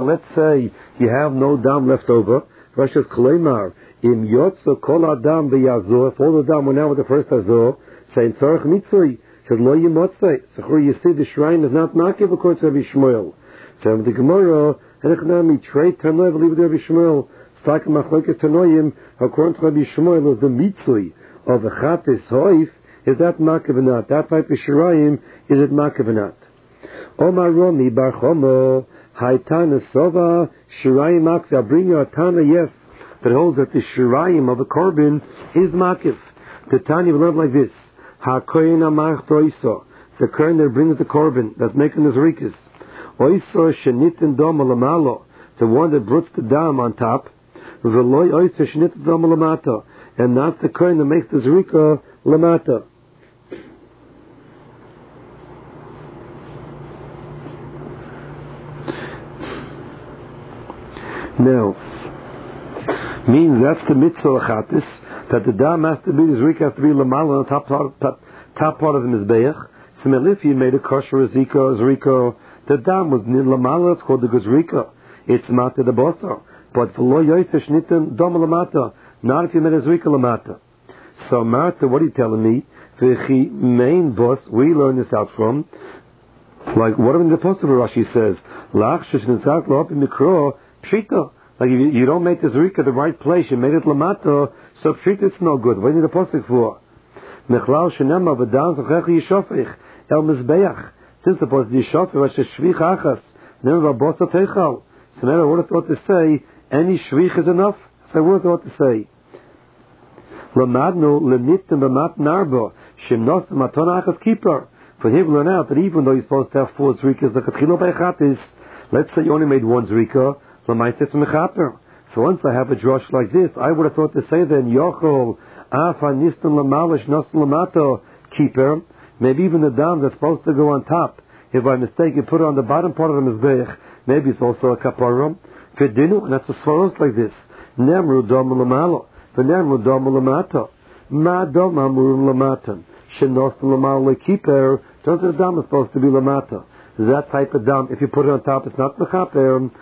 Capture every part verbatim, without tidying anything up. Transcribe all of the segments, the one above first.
let's say you have no dam left over. Rashi says, Koleimar, im yotza kol adam b'yazor, if all the dam went out with the first azor, saying, Tzarech mitzvah, said, lo yimotzei. So here you see the shrine is not makiv according to Rabbi Shmuel. So the Gemara, Henechnami, trade Tanoi, believe with Rabbi Shmuel, Stak Machlokes Tanoim, according to Rabbi Shmuel, is the mitzvah of the chatis hoif, is that makiv or not? That type of shrine, is it makiv or not? Omar Romi bar Chomo, Haitana Sova, Shirayim Makiv. I'll bring you a Tana, yes, that holds that the Shirayim of a korban is Makiv. The Tanya will learn like this: HaKoyin Amach Toiso, the Kohen that brings the korban, that's making the Zrikas. Oiso Shenitin Dom Lamalo, the one that puts the dam on top. Veloy Oiso Shenitin Dom Lamato, and not the Kohen that makes the Zrika Lamata. Now, means that's the mitzvah achatis, that the dam has to be, the zrika has to be lamal on the top part, top, top part of the mizbeach. So if you made a kosher zika, zrika, the dam was nin lamal, it's called the guzrika. It's mata the bosa. But for lo yosesh nitin dom lamata, not if you made a zrika lamata. So Martha, what are you telling me? V'chi main boss, we learn this out from, like what in the Apostle Rashi says, lach shesh nizak lo in mikro, pshita. Like if you, you don't make the zrika the right place, you made it lamato, so pshita it's no good. What is the posuk for? Mechlal shenema v'dan zochech yishofich el mizbeach. Since the posuk yishofich was shvich achas, never v'bosa teichal. So never would have thought to say any shvich is enough. So I would have thought to say lamadnu lenitim b'mat narbo shemnos maton achas keeper. For him, learn out that even though you're supposed to have four zrikas, the katchilo beichatis, let's say you only made one zrika. So once I have a drush like this, I would have thought to say then, Yochol, Afa Nistan Lamalish Nos Lamato keeper, maybe even the dam that's supposed to go on top, if by mistake you put it on the bottom part of the mizbeach, maybe it's also a kaparum. Fidinu, and that's a svaros like this. Nemru Dom Lamalo, Venemru Dom Lamato, Ma Dom Amurum Lamatan, Shenos Lamalo keeper, don't the dam is supposed to be Lamata. That type of dam, if you put it on top, it's not Mechaper.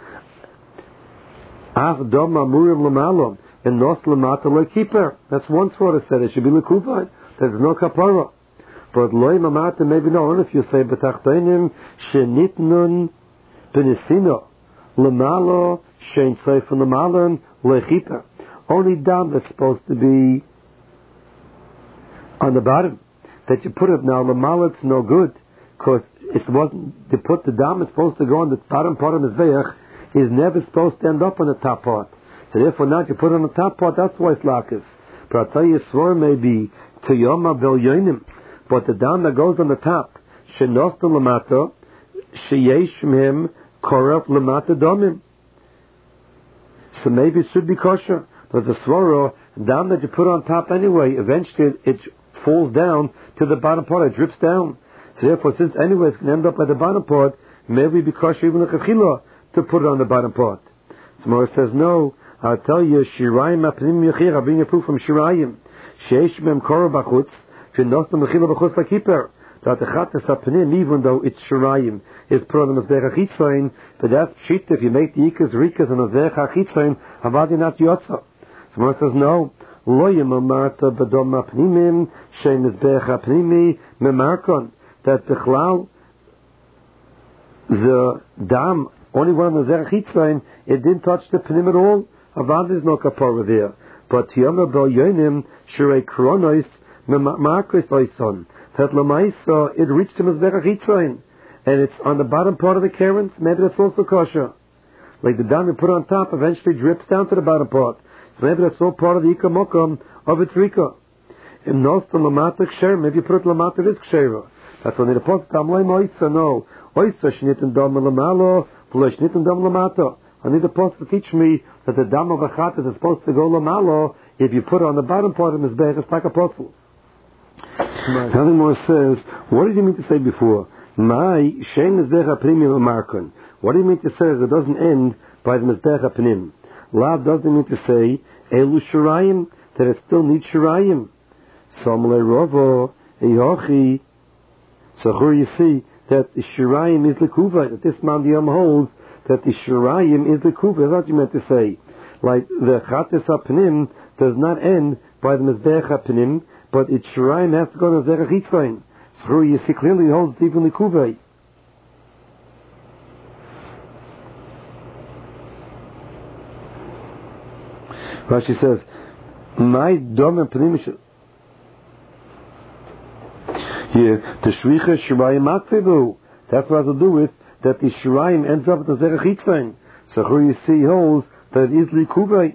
Af dom amurim lamalom and nos lamata lekiper. That's one sort of said it should be lekufay. There's no kapara. But loy mamata maybe no. And if you say betachtenim shenitnun benisino lamalo shein seif lamalon lekiper. Only dam that's supposed to be on the bottom. That you put it now lamalo it's no good because it wasn't to put the dam is supposed to go on the bottom part of the mizbeach. Is never supposed to end up on the top part. So therefore now you put it on the top part, that's why it's lakif. But I'll tell you, swore maybe to yoma vel yonim. But the dam that goes on the top, shenos to lamata, sheyesh mim koraf lamata domim. So maybe it should be kosher. But the swaro, dam that you put on top anyway, eventually it falls down to the bottom part, it drips down. So therefore, since anyway it's going to end up at the bottom part, maybe be kosher even the kachila to put it on the bottom part. Samora says, no, I'll tell you, Shirayim apnim yachir, I'll bring you proof from Shirayim. Sheish mem kora bachutz, shenos mechila bachutz lakiper. That the chatas apnim, even though it's Shirayim, is put on the mezbech achitzayin, but that's shit if you make the ikas, rikas, and mezbech achitzayin, avadi not yotza. Samora says, no, lo yemamarta badom apnimim, shei mezbech apnimi, memarkon, that the chlal, the dam, only one of the zerachitzayin, it didn't touch the pnim at all. Avad is no kapara there. But Yoma Bel Yonim, Shirei Kronois, Markos Oison, that Lamaisa, it reached him as zerachitzayin. And it's on the bottom part of the kerens, maybe that's also kosher. Like the dam you put on top eventually drips down to the bottom part. So maybe that's all part of the ikamokam of its rika. In Nostra Lamata Ksher, maybe you put it Lamata is Kshera. That's when the post Tamlay Moitza, no. Oisa Shnitten Dom Lamalo, I need a post to teach me that the dam of a chat is supposed to go lamalo if you put it on the bottom part of his bed. It's like a apostle. Nothing more says, what did you mean to say before? My shein mizbecha pnim markon. What do you mean to say that it doesn't end by the mizbecha pnim? Lav doesn't mean to say elu shirayim, that it still needs shirayim. Somle rovo eyochi. So here you see that the Shirayim is Lekuva, that this man Yom holds that the Shirayim is the Kuva. That's what you meant to say. Like the Chatas HaPnim does not end by the Mizbeach HaPnim, but its Shirayim has to go to the Mizbeach HaChitzayin. So you see clearly it holds even the Kuva. Rashi says, "My dom and pnimish." Here, the shricha shirayim makvebu. That's what has to do with that the shirayim ends up at the zerach hitzayin. So here you see holds that it is likubay.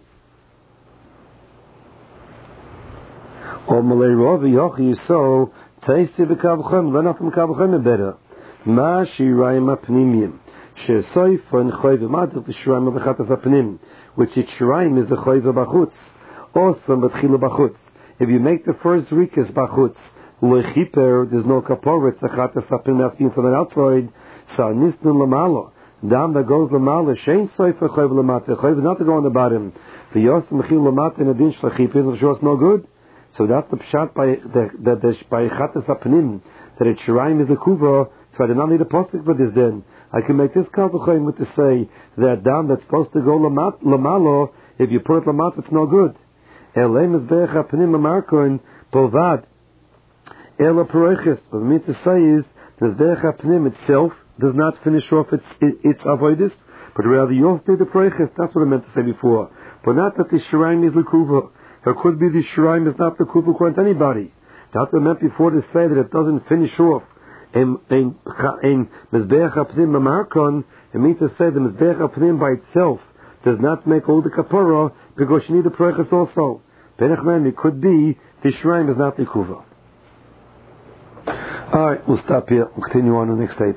Or malay rovi yochi so taisi v'kavchem learn from kavchem better. Ma shirayim apnimim. Shesoif and choyve matzah the shirayim of the chatas apnim, which its shirayim is the choyve bachutz. Also betchila bachutz. If you make the first rikas bachutz, lechiper, there's no kapor. It's the chatas apnim has been something outside. So nisnu lamalo, dam that goes lamalo. Shein soif and choyve lamata. Choyve not to go on the bottom. The yosem mechil lamata and adin shlechiper is sure it's no good. So that's the pshat by the the, the by chatas apnim that its shirayim is the kuva. So I do not need a postic for this then. I can make this kalvachoyim with to say that down that's supposed to go lamat, lamalo, if you put it lamat, it's no good. Elem is be'ech ha'panim amarkoin bovad. Ela peroiches. What I mean to say is, the be'ech ha'panim itself does not finish off its its avoidus, but rather you also need the peroiches. That's what I meant to say before. But not that the shirayim is l'kuva. It could be the shirayim is not l'kuva according to anybody. That's what I meant before to say that it doesn't finish off in in in mizbeach hapnim mamarkon. It means to say the mizbeach hapnim by itself does not make all the kapara because you need the proiches also. Benachman, it could be the shrine is not the kuva. All right, we'll stop here. We'll continue on the next tape.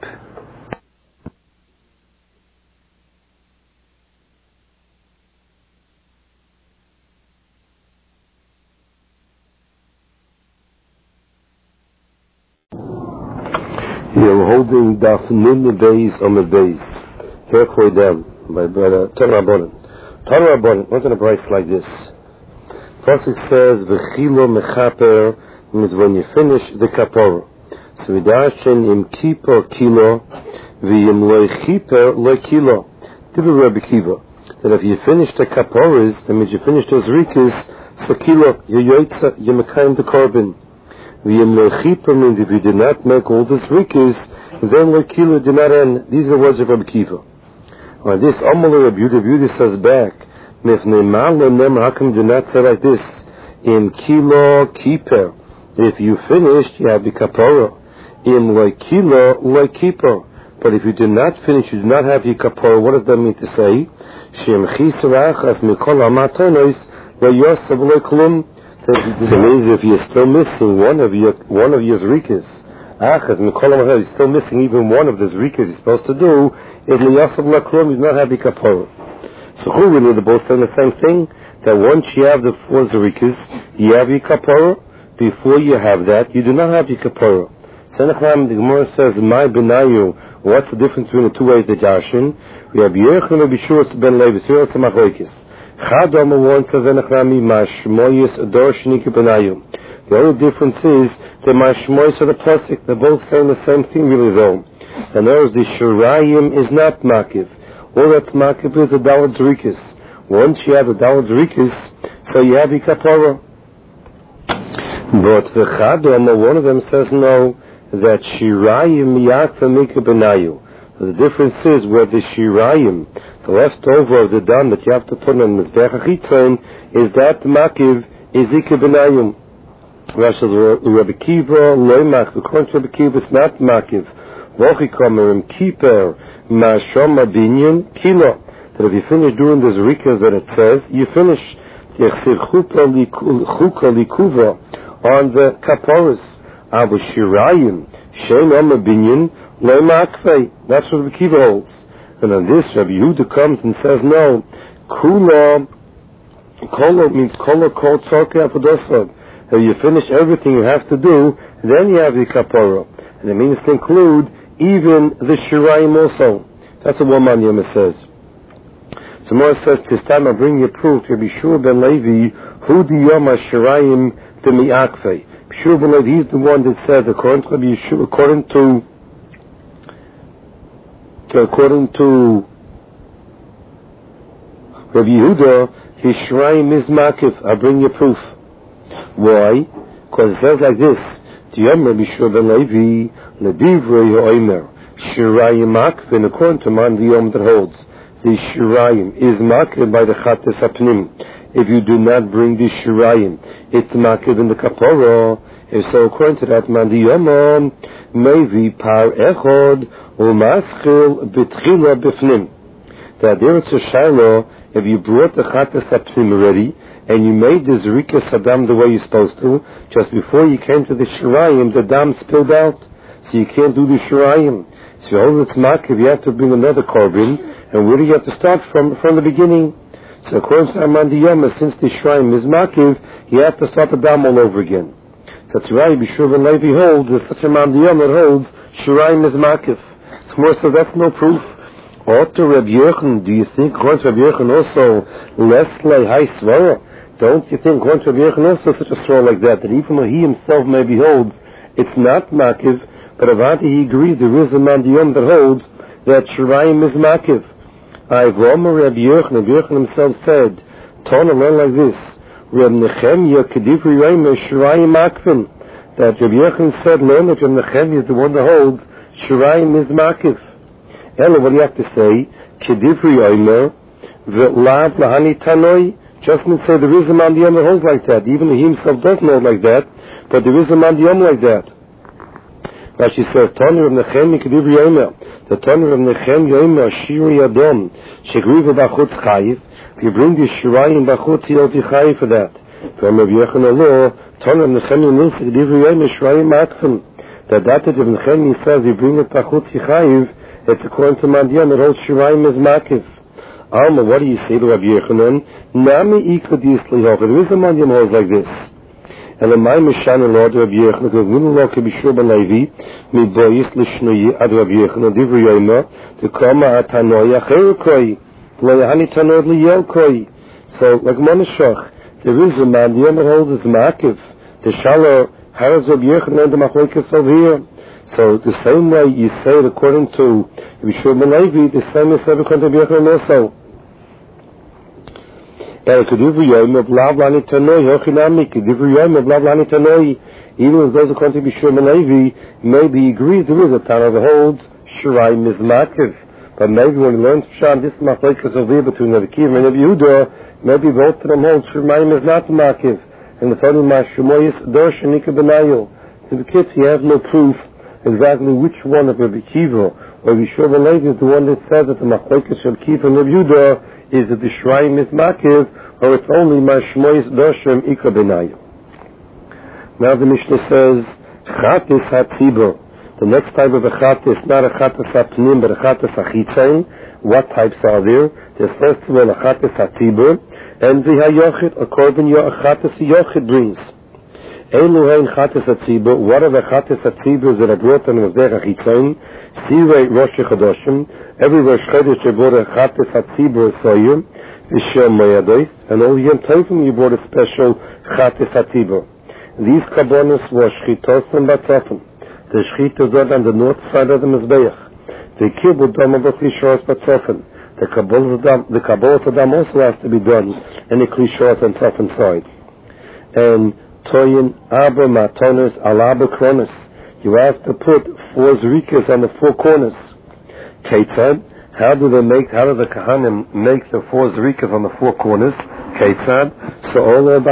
Yeah, we're holding Daf Nun Beis on the Beis. Here for them by brother Tanur Rabbanan. Tanur Rabbanan, not in a price like this. First it says V'chilo mechaper means when you finish the kapor. So we dashen im kippur kilo, v'im loy chiper loy kilo. Dibur Rabbi Kiva. That if you finish the kaporas, that means you finish those rikas, so kilo, you yoitza, you mekayim the korban. V'im loy chiper means if you did not make all those rikas, then loy kilo did not end. These are the words of Rabbi Kiva. On this, Amalur Rabbi Yehuda, Yehuda says back, Mifnei Ma'ala Nem, how come do not say like this? Im kilo kiper. If you finished, you have the kapora. Im loy kilo loy kiper. But if you do not finish, you do not have the kapora. What does that mean to say? Shem chisarachas mikol amatonos lo yosef loy klum. That means if you're still missing one of your one of your zrikas, achas mikol amatonos, you're still missing even one of the zrikas you're supposed to do. If lo yosef loy klum, you do not have the kapora. So who really they're both saying the same thing? That once you have the four zrikas, you have your kapora. Before you have that, you do not have your kapara. Senachlam, the Gemara says, "My benayu." What's the difference between the two ways that Jashin? We have Yerchon and Bishur ben Levi. Here some machlokes. Chad Omer one says, "Senachlami mashmoyis ador shnika benayu." The only difference is the mashmoyis are the plastic. They're both saying the same thing, really, though. And there's the shirayim is not makiv. All that's makiv is the dalad zrikas. Once you have the dalad zrikas, so you have your kapara. But the Chadom, one of them says no, that Shirayim Yakva Mika Benayu. The difference is where the Shirayim, the leftover of the dam that you have to put on Mizbeach HaChitzayin, is that Makiv is Ika Benayim. Rashi Rabbi Kiva, Loimach, according to Rabbi Kiva, it's not Makiv. Vochikomer, Kiper, Mashom Abinyan, Kilo. That if you finish doing this rikas that it says, you finish. Yechsiv Chuka Likuva. On the kaporas, Abu Shirayim, Shein Omer Binyan, Lo Makvei. That's what Rabbi Kiva holds. And on this, Rabbi Yehuda comes and says, no, Kula, Kolo means Kolo Kol Tzorke Apodosod. If you finish everything you have to do, then you have the kapora. And it means to include even the Shirayim also. That's what one man Yema says. So more says, this time I bring you proof to Bishur ben Levi, Hu di Yom HaShirayim to Mi'akvei. Bishur ben Levi, he's the one that says, according to Bishur, according to, according to Rabbi Yehuda, Hishrayim is makif. I bring you proof. Why? Because it says like this. Tiyam Rabbi Shua ben Levi, Ledivrei ha'omer, Shirayim makif, according to man the Yom that holds. The Shirayim is makif by the Chates Apnim. If you do not bring the Shirayim, it's makif in the Kapara. If so, according to that man the Yom, maybe par echod u'maschil betchila b'fnim. That there is a shiloh, if you brought the Chates Apnim already, and you made the Zerika Saddam the way you're supposed to, just before you came to the Shirayim, the dam spilled out. So you can't do the Shirayim. So you hold it's makif, you have to bring another korban, and where do you have to start from? From the beginning. So according to Amman Diyama, since the Shirayim is makif, you have to start the dam all over again. So that's why Bishur ben Levi holds, there's such a Amman Diyama that holds, Shirayim is makif. So more so that's no proof. Or to Rabbi Yochanan, do you think, according to Rabbi Yochanan also, less like high svara? Don't you think, according to Rabbi Yochanan also such a svara like that, that even though he himself maybe holds, it's not makif, but Avanti he agrees there is a Amman Diyama that holds that Shirayim is makif. I've Roma Rabbi Yochanan, Rabbi Yochanan himself said, Tana learn like this, Rabbi Nechemya Kedivri Yomer Shirayim makfin, that Rabbi Yochanan said, learn that Rabbi Nechemya is the one that holds Shirayim is makif. Ella, what do you have to say? Kedivri Yomer V'lav Lahani Tanoi. Just not say there is a Amman Diyama that holds like that. Even he himself doesn't hold like that, but there is a Amman Diyama like that. Now she says, Tana Rabbi Nechemya Kedivri Yomer. The Tana of Nechem Yomer Shiri Adom Shegriva Bachutz Chayiv. If you bring the Shirayim Bachutz, you'll be Chayiv for that. From Rabbi Yochanan law, Tana of Nechem Yomer Shirayim Shirayim Makfim. That that of Nechem says you bring it Bachutz Chayiv, it's according to Mandiyam it holds Shirayim as Makif. Alma, what do you say to Rabbi Yochanan? Nami Ikad Yislihoch. There is a Mandiyam holds like this. And the my Mishana Lord Rabbi Yochanan, because when the Lord Bishur ben Levi, mi boyis l'shnoyi ad Rabbi Yochanan, divri yoyma, to come at Tanoya Cherukoi, lo yahani Tanod liyelkoi. So, like Monashach, there is a man, the other holds is Makif. The Shalom, how is Rabbi Yochanan the Machlokes over here? So, the same way you say it according to Bishur ben Levi, the same is said according to Rabbi Yochanan also. Even as those according to Bishur ben Levi, maybe he agrees there is a Tana that holds Shirayim is makif. But maybe when he learns Pshat, this is machlokes over here between Rabbi Kiva and Rabbi Yehuda, maybe both of them hold Shirayim is not makif. And the funny Mashumoyis Dosh and Nika Benayo. So the kids, you have no proof exactly which one of Rabbi Kiva or Bishur ben Levi is the one that says that the machlokes of Kiva and Rabbi Yehuda is that the Shirayim is makif, or it's only Mashmois Doshem Ika Benayu. Now the Mishnah says, Chatis HaTzibur. The next type of a Chatis, not a Chatis HaPnim, but a Chatis HaChitzain. What types are there? There's first of all a Chatis HaTzibur, and the HaYochid, a Korban Yo, a Chatis HaYochid brings. Elu Hein Chatis HaTzibur, what are the Chatis HaTzibur that are brought on the Mizbech HaChitzain? Sirei Rosh Chodoshim, every Rosh Chodesh they brought a Chatis HaTzibur Soyim, and all Yom Tovim you brought a special Chatis HaTzibur. These Kabbonos were Shchitos and Batzofim. The Shchitos are on the north side of the Mizbeach. The Kibbutz Dam of the Klishos Batzofim. The Kabbalah Dam also has to be done in the Klishos and Tzofim side. And Toyin Abba Matonis Alaba Kronis. You have to put four Zerikas on the four corners. Ketzad. How do they make, how do the Kahanim make the four Zerikas on the four corners? Ketzad. So all about